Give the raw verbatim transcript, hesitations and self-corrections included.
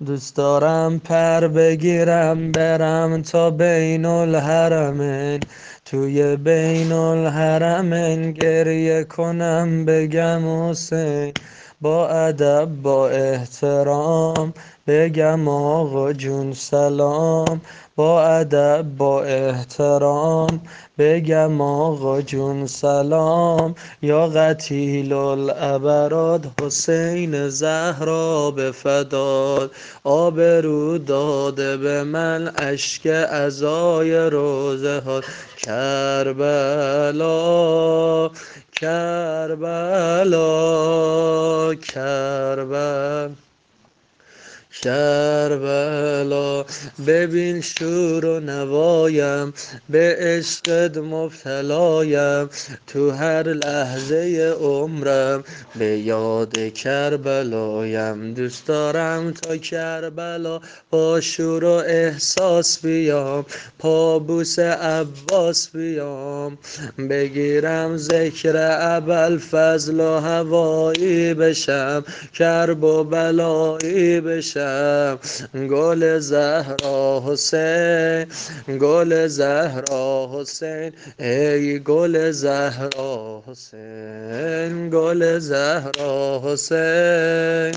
دوست دارم پر بگیرم برم تا بین الحرمین، توی بین الحرمین گریه کنم بگم حسین. با ادب با احترام بگم آقا جون سلام، با ادب با احترام بگم آقا جون سلام. یا قتیل الابراد حسین زهرا به فداد، آبرو داده به من اشک عزای روزه ها. کربلا کربلا کربلا کربلا. ببین شور و نوایم به عشقت مبتلایم، تو هر لحظه عمرم به یاد کربلایم. دوست دارم تا کربلا با شور و احساس بیام، پابوس عباس بیام، بگیرم ذکر ابوالفضل و هوایی بشم، کرب و بلایی بشم. گل زهرا حسین، گل زهرا حسین، ای گل زهرا حسین، گل زهرا حسین.